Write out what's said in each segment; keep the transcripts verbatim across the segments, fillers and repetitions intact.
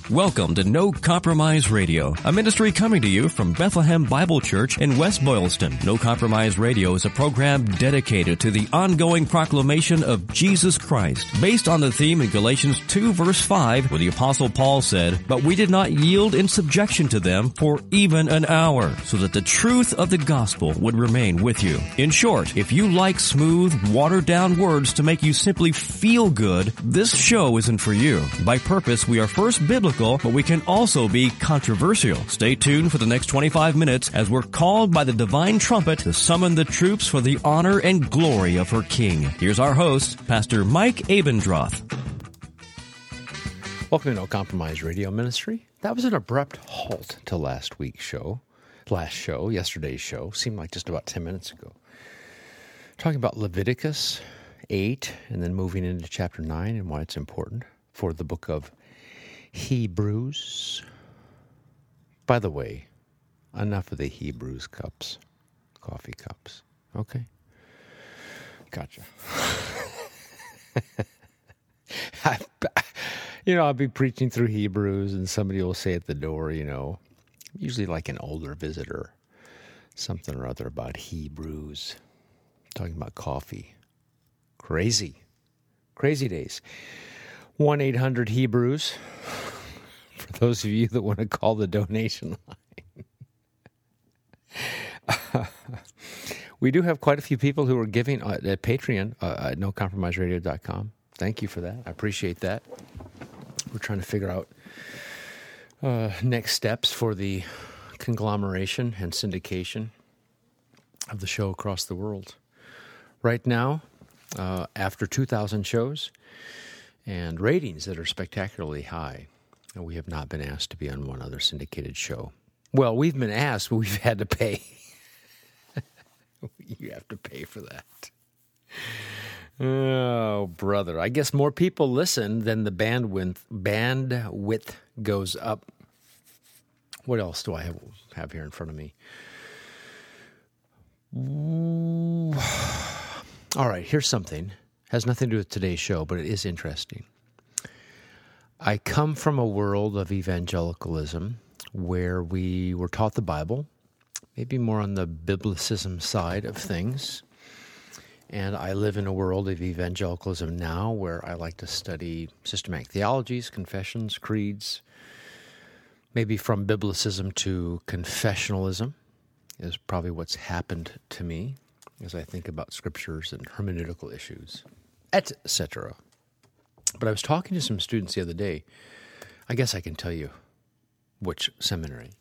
Welcome to No Compromise Radio, a ministry coming to you from Bethlehem Bible Church in West Boylston. No Compromise Radio is a program dedicated to the ongoing proclamation of Jesus Christ, based on the theme in Galatians two verse five, where the Apostle Paul said, "But we did not yield in subjection to them for even an hour, so that the truth of the gospel would remain with you." In short, if you like smooth, watered-down words to make you simply feel good, this show isn't for you. By purpose, we are first biblical, but we can also be controversial. Stay tuned for the next twenty-five minutes as we're called by the divine trumpet to summon the troops for the honor and glory of her King. Here's our host, Pastor Mike Abendroth. Welcome to No Compromise Radio Ministry. That was an abrupt halt to last week's show. Last show, yesterday's show, seemed like just about ten minutes ago. Talking about Leviticus eight and then moving into chapter nine and why it's important for the book of Hebrews. By the way, enough of the Hebrews cups, coffee cups. Okay? Gotcha. You know, I'll be preaching through Hebrews and somebody will say at the door, you know, usually like an older visitor, something or other about Hebrews, talking about coffee. Crazy. Crazy days. one eight hundred Hebrews, for those of you that want to call the donation line. We do have quite a few people who are giving at Patreon, uh, at no compromise radio dot com. Thank you for that. I appreciate that. We're trying to figure out uh, next steps for the conglomeration and syndication of the show across the world. Right now, uh, after two thousand shows, and ratings that are spectacularly high, and we have not been asked to be on one other syndicated show. Well, we've been asked, but we've had to pay. You have to pay for that. Oh, brother. I guess more people listen than the bandwidth, bandwidth goes up. What else do I have, have here in front of me? Ooh. All right, here's something. Has nothing to do with today's show, but it is interesting. I come from a world of evangelicalism where we were taught the Bible, maybe more on the biblicism side of things. And I live in a world of evangelicalism now where I like to study systematic theologies, confessions, creeds, maybe from biblicism to confessionalism is probably what's happened to me as I think about scriptures and hermeneutical issues, et cetera. But I was talking to some students the other day. I guess I can tell you which seminary.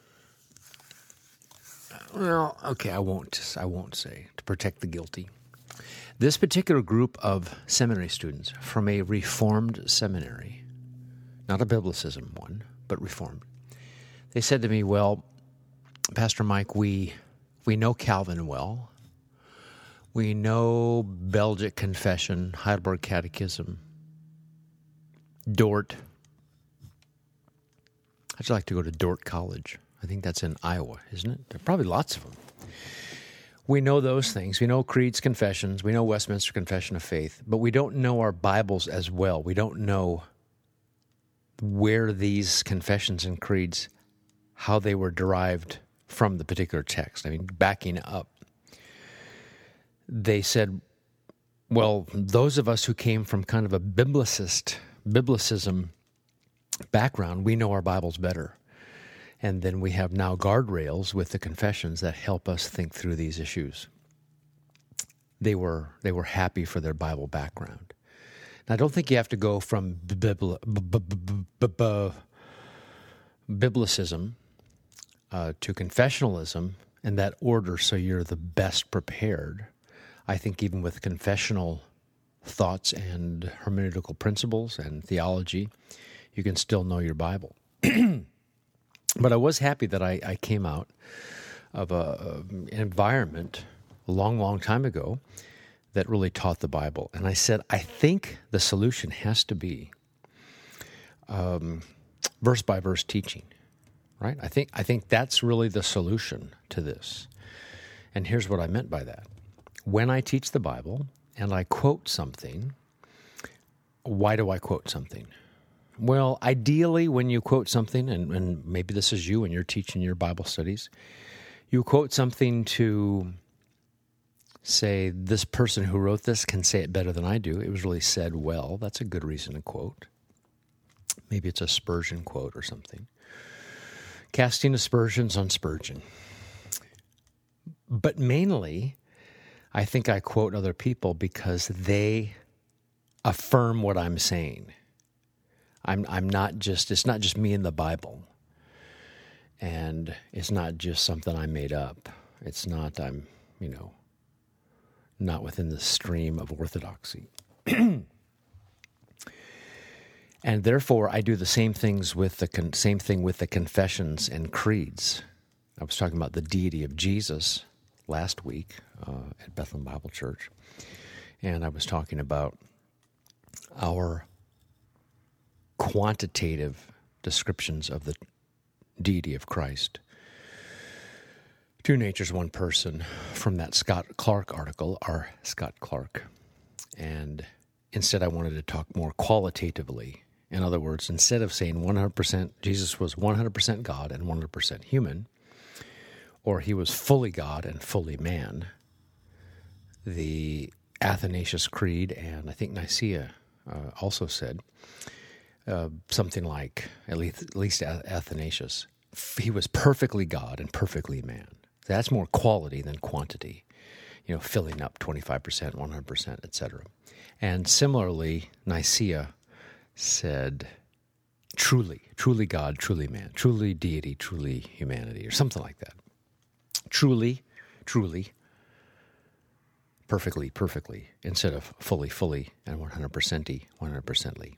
Well, okay, I won't. I won't say to protect the guilty. This particular group of seminary students from a Reformed seminary, not a biblicism one, but Reformed, they said to me, "Well, Pastor Mike, we we know Calvin well. We know Belgic Confession, Heidelberg Catechism, Dort. I'd like to go to Dort College. I think that's in Iowa, isn't it? There are probably lots of them. We know those things. We know creeds, confessions. We know Westminster Confession of Faith. But we don't know our Bibles as well. We don't know where these confessions and creeds, how they were derived from the particular text. I mean, backing up. They said, well, those of us who came from kind of a biblicist, biblicism background, we know our Bibles better. And then we have now guardrails with the confessions that help us think through these issues. They were they were happy for their Bible background. Now, I don't think you have to go from bibli- b- b- b- b- biblicism uh, to confessionalism in that order so you're the best prepared. I think even with confessional thoughts and hermeneutical principles and theology, you can still know your Bible. But I was happy that I, I came out of a, an environment a long, long time ago that really taught the Bible. And I said, I think the solution has to be um, verse-by-verse teaching, right? I think I think that's really the solution to this. And here's what I meant by that. When I teach the Bible and I quote something, why do I quote something? Well, ideally, when you quote something, and, and maybe this is you when you're teaching your Bible studies, you quote something to say, this person who wrote this can say it better than I do. It was really said well. That's a good reason to quote. Maybe it's a Spurgeon quote or something. Casting aspersions on Spurgeon. But mainly, I think I quote other people because they affirm what I'm saying. I'm I'm not just, it's not just me in the Bible. And it's not just something I made up. It's not, I'm, you know, not within the stream of orthodoxy. And therefore, I do the same things with the con- same thing with the confessions and creeds. I was talking about the deity of Jesus last week uh, at Bethlehem Bible Church, and I was talking about our quantitative descriptions of the deity of Christ. Two natures, one person, from that Scott Clark article, our Scott Clark. And instead I wanted to talk more qualitatively. In other words, instead of saying one hundred percent, Jesus was one hundred percent God and one hundred percent human, or he was fully God and fully man, the Athanasius Creed and I think Nicaea uh, also said uh, something like, at least, at least Athanasius, he was perfectly God and perfectly man. That's more quality than quantity, you know, filling up twenty-five percent, one hundred percent, et cetera. And similarly, Nicaea said, truly, truly God, truly man, truly deity, truly humanity, or something like that. Truly, truly, perfectly, perfectly, instead of fully, fully, and one hundred percent-y, one hundred percent-ly.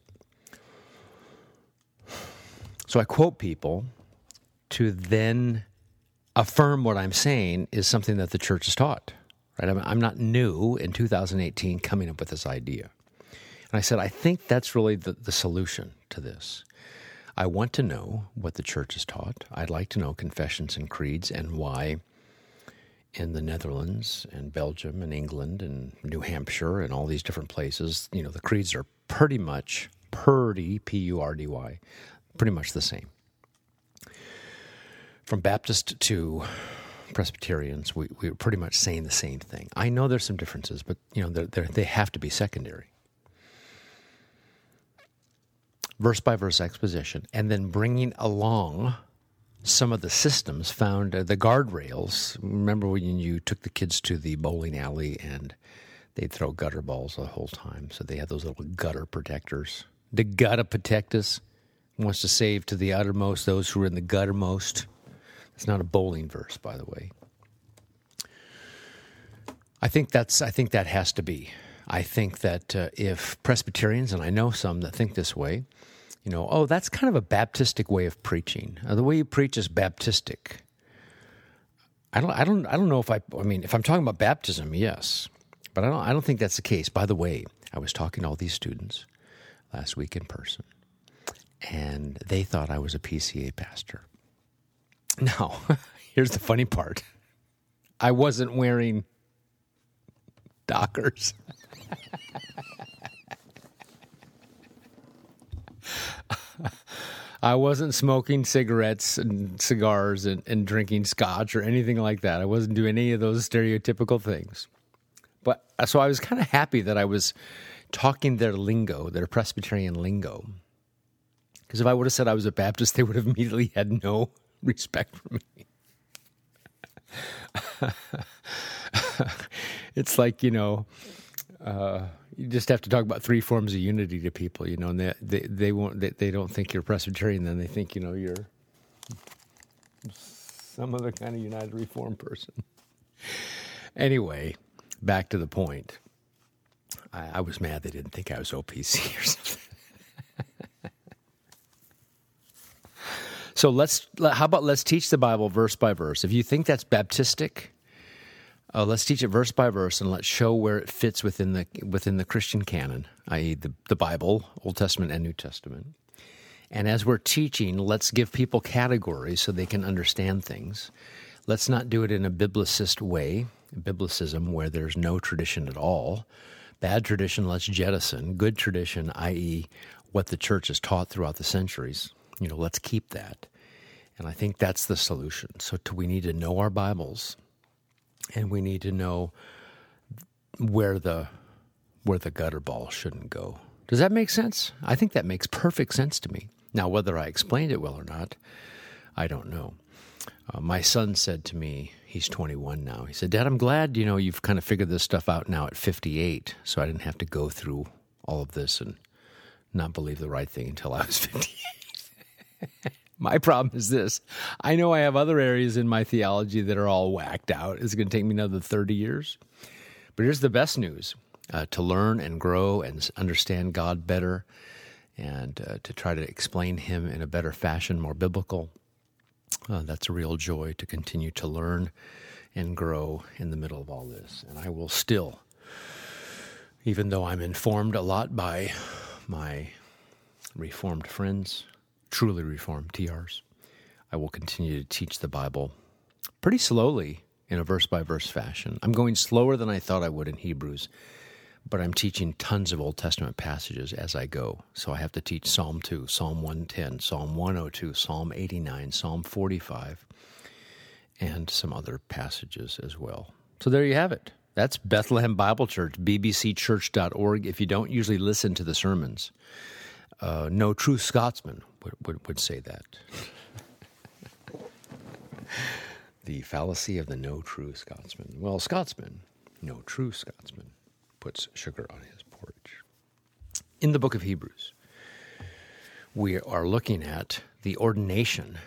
So I quote people to then affirm what I'm saying is something that the church has taught. Right? I'm, I'm not new in two thousand eighteen coming up with this idea. And I said, I think that's really the, the solution to this. I want to know what the church has taught. I'd like to know confessions and creeds and why in the Netherlands and Belgium and England and New Hampshire and all these different places, you know, the creeds are pretty much, pretty, P U R D Y, pretty much the same. From Baptist to Presbyterians, we, we're pretty much saying the same thing. I know there's some differences, but you know they're, they're, they have to be secondary. Verse-by-verse exposition, and then bringing along some of the systems found, uh, the guardrails. Remember when you took the kids to the bowling alley and they'd throw gutter balls the whole time, so they had those little gutter protectors. The gutter protectors wants to save to the uttermost those who are in the guttermost. It's not a bowling verse, by the way. I think that's. I think that has to be. I think that uh, if Presbyterians, and I know some that think this way, you know, oh, that's kind of a Baptistic way of preaching. Uh, the way you preach is Baptistic. I don't. I don't. I don't know if I. I mean, if I'm talking about baptism, yes, but I don't. I don't think that's the case. By the way, I was talking to all these students last week in person, and they thought I was a P C A pastor. Now, here's the funny part. I wasn't wearing Dockers. I wasn't smoking cigarettes and cigars and, and drinking scotch or anything like that. I wasn't doing any of those stereotypical things. But so I was kind of happy that I was talking their lingo, their Presbyterian lingo. Because if I would have said I was a Baptist, they would have immediately had no respect for me. It's like, you know, uh, you just have to talk about three forms of unity to people, you know, and they they, they won't they, they don't think you're Presbyterian, then they think, you know, you're some other kind of United Reform person. Anyway, back to the point. I, I was mad they didn't think I was O P C or something. So let's, how about let's teach the Bible verse by verse. If you think that's Baptistic, uh, let's teach it verse by verse, and let's show where it fits within the within the Christian canon, that is the, the Bible, Old Testament and New Testament. And as we're teaching, let's give people categories so they can understand things. Let's not do it in a biblicist way, biblicism, where there's no tradition at all. Bad tradition, let's jettison. Good tradition, that is what the church has taught throughout the centuries. You know, let's keep that. And I think that's the solution. So to, we need to know our Bibles, and we need to know where the where the gutter ball shouldn't go. Does that make sense? I think that makes perfect sense to me. Now, whether I explained it well or not, I don't know. Uh, my son said to me, he's twenty-one now, he said, "Dad, I'm glad, you know, you've kind of figured this stuff out now at fifty-eight, so I didn't have to go through all of this and not believe the right thing until I was fifty-eight. My problem is this. I know I have other areas in my theology that are all whacked out. It's going to take me another thirty years. But here's the best news. Uh, to learn and grow and understand God better, and uh, to try to explain Him in a better fashion, more biblical. Uh, that's a real joy to continue to learn and grow in the middle of all this. And I will still, even though I'm informed a lot by my Reformed friends, truly Reformed T Rs, I will continue to teach the Bible pretty slowly in a verse-by-verse fashion. I'm going slower than I thought I would in Hebrews, but I'm teaching tons of Old Testament passages as I go. So I have to teach Psalm two, Psalm one ten, Psalm one oh two, Psalm eighty-nine, Psalm forty-five, and some other passages as well. So there you have it. That's Bethlehem Bible Church, b b c church dot org. If you don't usually listen to the sermons, uh, no true Scotsman would, would, would say that. The fallacy of the no true Scotsman. Well, Scotsman, no true Scotsman, puts sugar on his porridge. In the book of Hebrews, we are looking at the ordination.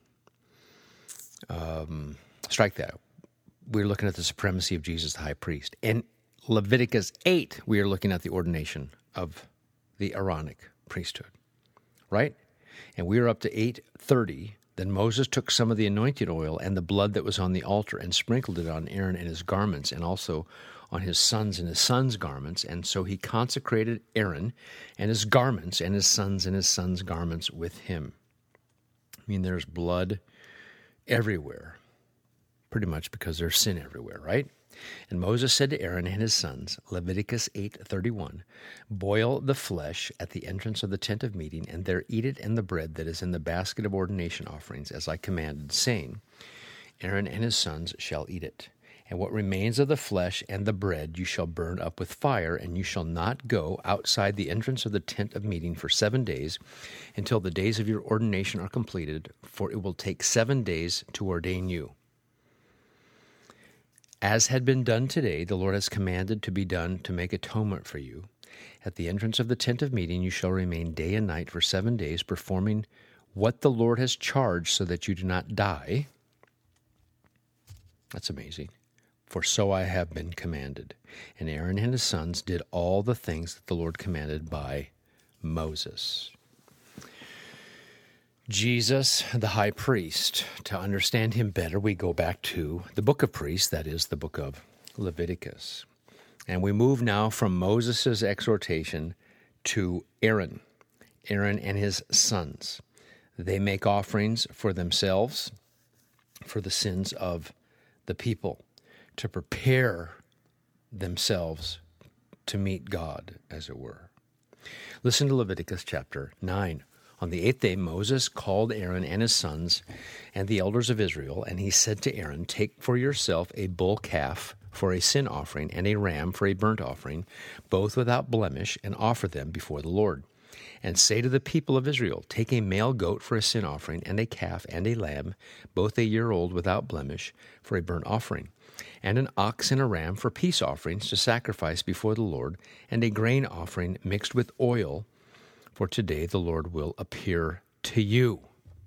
Um, strike that. We're looking at the supremacy of Jesus, the high priest. In Leviticus eight, we are looking at the ordination of the Aaronic priesthood, right? And we are up to eight thirty. Then Moses took some of the anointing oil and the blood that was on the altar and sprinkled it on Aaron and his garments, and also on his sons and his sons' garments. And so he consecrated Aaron and his garments and his sons and his sons' garments with him. I mean, there's blood everywhere, pretty much because there's sin everywhere, right? And Moses said to Aaron and his sons, Leviticus eight thirty-one, boil the flesh at the entrance of the tent of meeting, and there eat it and the bread that is in the basket of ordination offerings, as I commanded, saying, Aaron and his sons shall eat it. And what remains of the flesh and the bread you shall burn up with fire, and you shall not go outside the entrance of the tent of meeting for seven days until the days of your ordination are completed, for it will take seven days to ordain you. As had been done today, the Lord has commanded to be done to make atonement for you. At the entrance of the tent of meeting you shall remain day and night for seven days, performing what the Lord has charged, so that you do not die. That's amazing. For so I have been commanded. And Aaron and his sons did all the things that the Lord commanded by Moses. Jesus, the high priest. To understand him better, we go back to the book of priests, that is the book of Leviticus. And we move now from Moses' exhortation to Aaron, Aaron and his sons. They make offerings for themselves, for the sins of the people, to prepare themselves to meet God, as it were. Listen to Leviticus chapter nine. On the eighth day, Moses called Aaron and his sons and the elders of Israel, and he said to Aaron, take for yourself a bull calf for a sin offering and a ram for a burnt offering, both without blemish, and offer them before the Lord. And say to the people of Israel, take a male goat for a sin offering, and a calf and a lamb, both a year old without blemish, for a burnt offering, and an ox and a ram for peace offerings to sacrifice before the Lord, and a grain offering mixed with oil, for today the Lord will appear to you.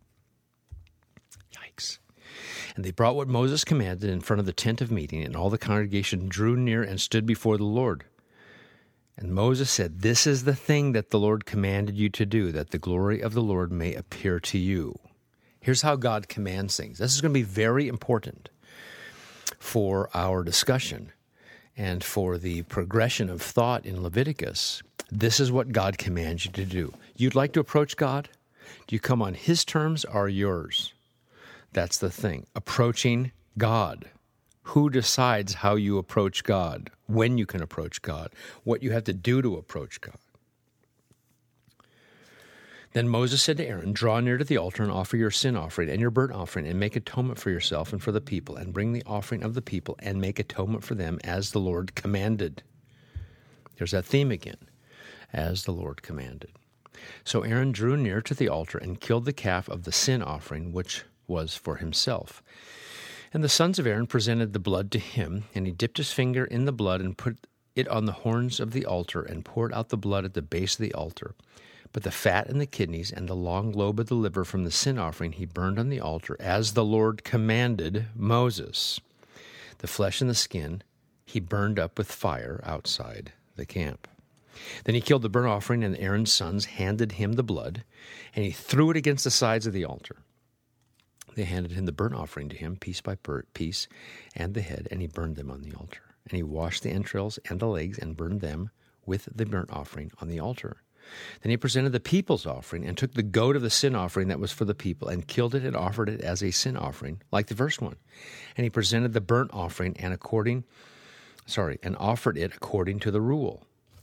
Yikes. And they brought what Moses commanded in front of the tent of meeting, and all the congregation drew near and stood before the Lord. And Moses said, this is the thing that the Lord commanded you to do, that the glory of the Lord may appear to you. Here's how God commands things. This is going to be very important for our discussion and for the progression of thought in Leviticus. This is what God commands you to do. You'd like to approach God? Do you come on His terms or yours? That's the thing. Approaching God. Who decides how you approach God, when you can approach God, what you have to do to approach God? Then Moses said to Aaron, "Draw near to the altar and offer your sin offering and your burnt offering and make atonement for yourself and for the people, and bring the offering of the people and make atonement for them as the Lord commanded." There's that theme again, as the Lord commanded. So Aaron drew near to the altar and killed the calf of the sin offering, which was for himself. And the sons of Aaron presented the blood to him, and he dipped his finger in the blood and put it on the horns of the altar and poured out the blood at the base of the altar. But the fat and the kidneys and the long lobe of the liver from the sin offering he burned on the altar, as the Lord commanded Moses. The flesh and the skin he burned up with fire outside the camp. Then he killed the burnt offering, and Aaron's sons handed him the blood, and he threw it against the sides of the altar. They handed him the burnt offering to him, piece by piece, and the head, and he burned them on the altar. And he washed the entrails and the legs and burned them with the burnt offering on the altar. Then he presented the people's offering and took the goat of the sin offering that was for the people and killed it and offered it as a sin offering, like the first one. And he presented the burnt offering and according, sorry, and offered it according to the rule.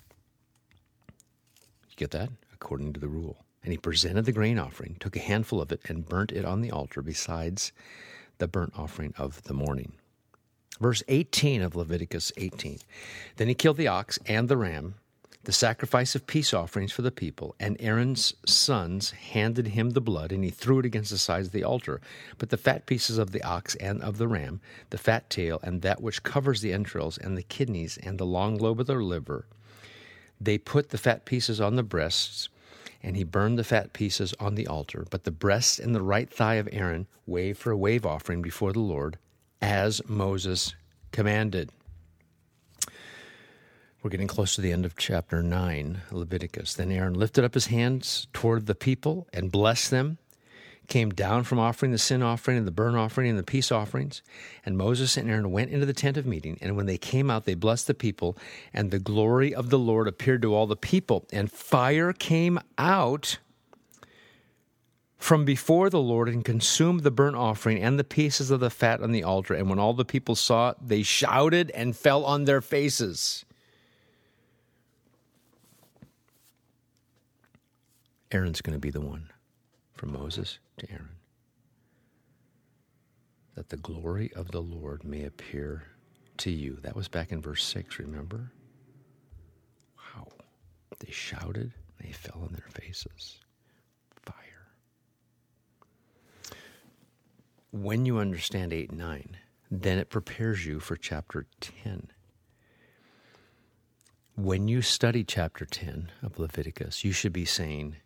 You get that? According to the rule. And he presented the grain offering, took a handful of it, and burnt it on the altar besides the burnt offering of the morning. Verse eighteen of Leviticus eighteen. Then he killed the ox and the ram, the sacrifice of peace offerings for the people, and Aaron's sons handed him the blood, and he threw it against the sides of the altar. But the fat pieces of the ox and of the ram, the fat tail, and that which covers the entrails, and the kidneys, and the long lobe of the liver, they put the fat pieces on the breasts, and he burned the fat pieces on the altar. But the breast and the right thigh of Aaron wave for a wave offering before the Lord, as Moses commanded. We're getting close to the end of chapter nine, Leviticus. Then Aaron lifted up his hands toward the people and blessed them, came down from offering the sin offering and the burnt offering and the peace offerings. And Moses and Aaron went into the tent of meeting, and when they came out, they blessed the people, and the glory of the Lord appeared to all the people. And fire came out from before the Lord and consumed the burnt offering and the pieces of the fat on the altar. And when all the people saw it, they shouted and fell on their faces. Aaron's going to be the one, from Moses to Aaron, that the glory of the Lord may appear to you. That was back in verse six, remember? Wow. They shouted, they fell on their faces. Fire. When you understand eight and nine, then it prepares you for chapter ten. When you study chapter ten of Leviticus, you should be saying,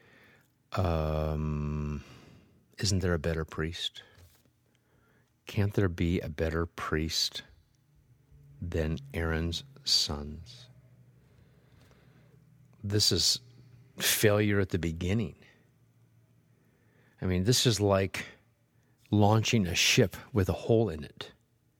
Um, isn't there a better priest? Can't there be a better priest than Aaron's sons? This is failure at the beginning. I mean, this is like launching a ship with a hole in it.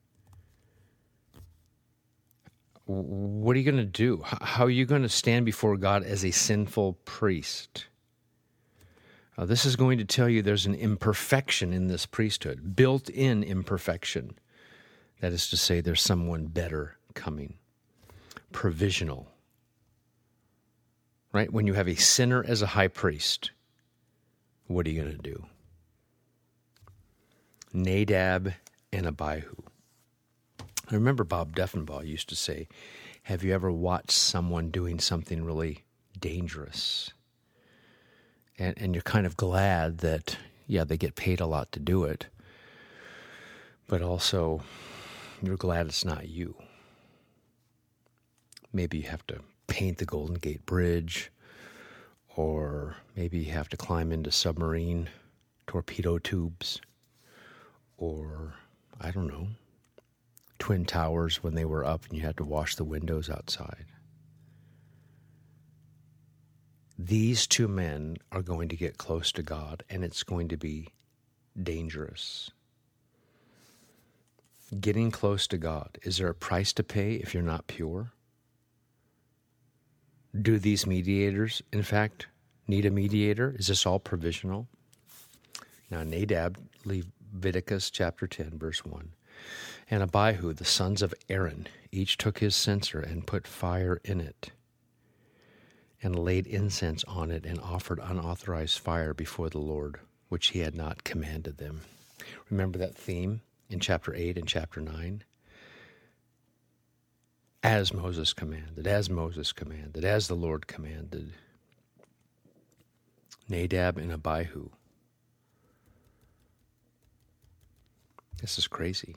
What are you going to do? How are you going to stand before God as a sinful priest? Uh, this is going to tell you there's an imperfection in this priesthood, built-in imperfection. That is to say, there's someone better coming. Provisional. Right? When you have a sinner as a high priest, what are you going to do? Nadab and Abihu. I remember Bob Deffinbaugh used to say, have you ever watched someone doing something really dangerous? And, and you're kind of glad that, yeah, they get paid a lot to do it, but also you're glad it's not you. Maybe you have to paint the Golden Gate Bridge, or maybe you have to climb into submarine torpedo tubes, or, I don't know, Twin Towers when they were up and you had to wash the windows outside. These two men are going to get close to God, and it's going to be dangerous. Getting close to God, is there a price to pay if you're not pure? Do these mediators, in fact, need a mediator? Is this all provisional? Now, Nadab, Leviticus chapter ten, verse one. And Abihu, the sons of Aaron, each took his censer and put fire in it. and laid incense on it and offered unauthorized fire before the Lord, which he had not commanded them. Remember that theme in chapter eight and chapter nine? As Moses commanded, as Moses commanded, as the Lord commanded. Nadab and Abihu. This is crazy.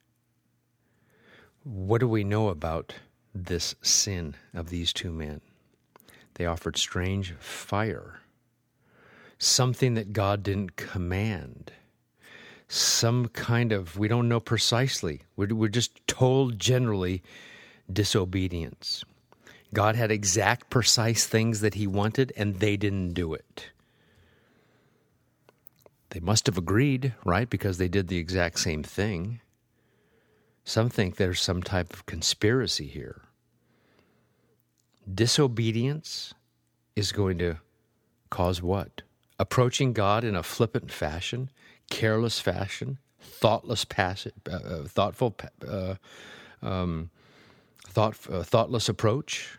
What do we know about this sin of these two men? They offered strange fire, something that God didn't command, some kind of, we don't know precisely, we're, we're just told generally, disobedience. God had exact, precise things that he wanted, and they didn't do it. They must have agreed, right? Because they did the exact same thing. Some think there's some type of conspiracy here. Disobedience is going to cause what? Approaching God in a flippant fashion, careless fashion, thoughtless, passive, uh, thoughtful, uh, um, thought, uh, thoughtless approach.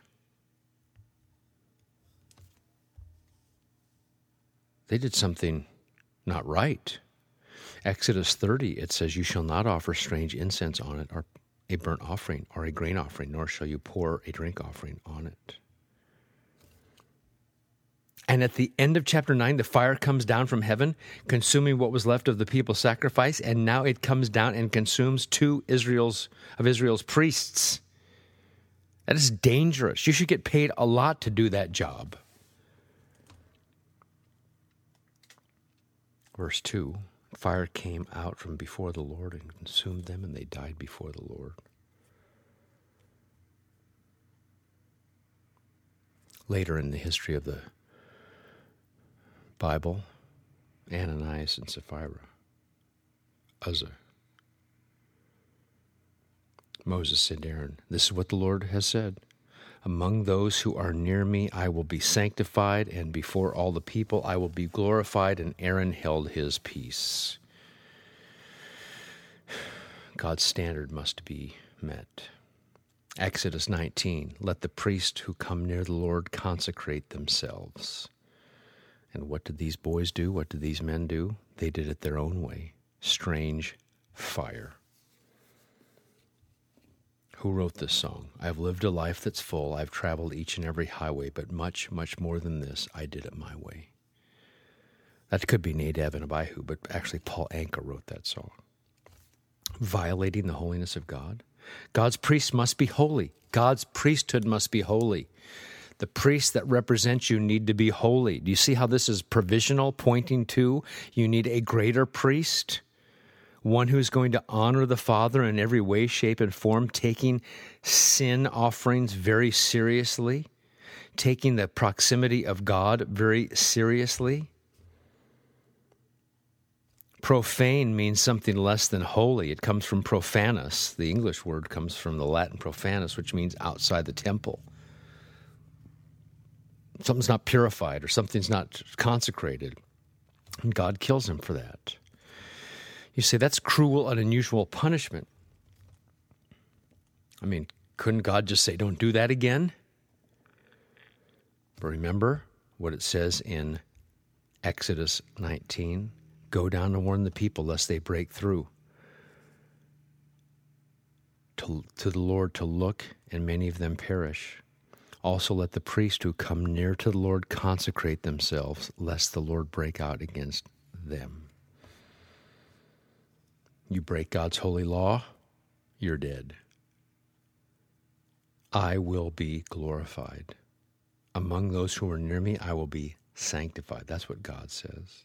They did something not right. Exodus thirty, it says, "You shall not offer strange incense on it, or a burnt offering, or a grain offering, nor shall you pour a drink offering on it." And at the end of chapter nine, the fire comes down from heaven, consuming what was left of the people's sacrifice, and now it comes down and consumes two Israel's of Israel's priests. That is dangerous. You should get paid a lot to do that job. Verse two, fire came out from before the Lord and consumed them, and they died before the Lord. Later in the history of the Bible, Ananias and Sapphira, Uzzah. Moses said to Aaron, "This is what the Lord has said. Among those who are near me, I will be sanctified, and before all the people I will be glorified." And Aaron held his peace. God's standard must be met. Exodus nineteen, "Let the priests who come near the Lord consecrate themselves." And what did these boys do? What did these men do? They did it their own way. Strange fire. Who wrote this song? "I've lived a life that's full. I've traveled each and every highway, but much, much more than this, I did it my way." That could be Nadab and Abihu, but actually Paul Anka wrote that song. Violating the holiness of God. God's priests must be holy. God's priesthood must be holy. The priests that represent you need to be holy. Do you see how this is provisional, pointing to you need a greater priest? One who's going to honor the Father in every way, shape, and form, taking sin offerings very seriously, taking the proximity of God very seriously. Profane means something less than holy. It comes from profanus. The English word comes from the Latin profanus, which means outside the temple. Something's not purified or something's not consecrated. And God kills him for that. You say, that's cruel and unusual punishment. I mean, couldn't God just say, don't do that again? But remember what it says in Exodus nineteen. Go down and warn the people lest they break through to, to the Lord to look, and many of them perish. Also let the priests who come near to the Lord consecrate themselves, lest the Lord break out against them. You break God's holy law, you're dead. I will be glorified. Among those who are near me, I will be sanctified. That's what God says.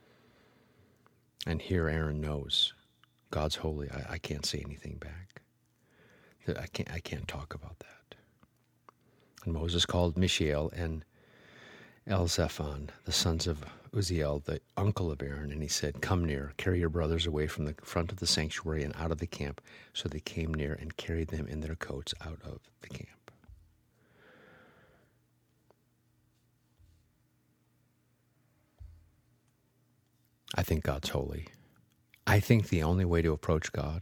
And here Aaron knows God's holy. I, I can't say anything back. I can't, I can't talk about that. And Moses called Mishael and Elzaphan, the sons of Uzziel, the uncle of Aaron, and he said, come near, carry your brothers away from the front of the sanctuary and out of the camp. So they came near and carried them in their coats out of the camp. I think God's holy. I think the only way to approach God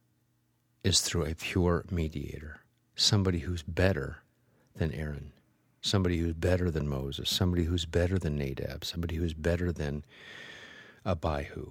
is through a pure mediator, somebody who's better than Aaron. somebody who's better than Moses, somebody who's better than Nadab, somebody who's better than Abihu.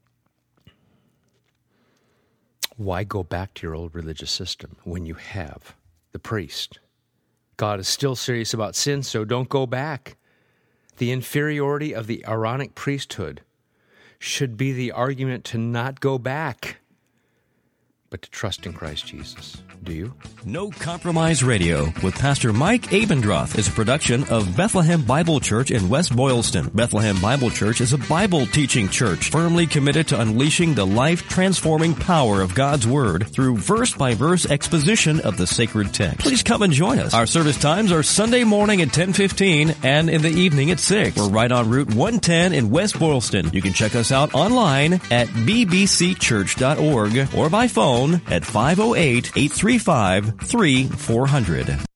Why go back to your old religious system when you have the priest? God is still serious about sin, so don't go back. The inferiority of the Aaronic priesthood should be the argument to not go back, but to trust in Christ Jesus. Do you? No Compromise Radio with Pastor Mike Abendroth is a production of Bethlehem Bible Church in West Boylston. Bethlehem Bible Church is a Bible teaching church firmly committed to unleashing the life-transforming power of God's Word through verse-by-verse exposition of the sacred text. Please come and join us. Our service times are Sunday morning at ten fifteen and in the evening at six. We're right on Route one ten in West Boylston. You can check us out online at b b c church dot org or by phone at five oh eight, eight three five, three four zero zero.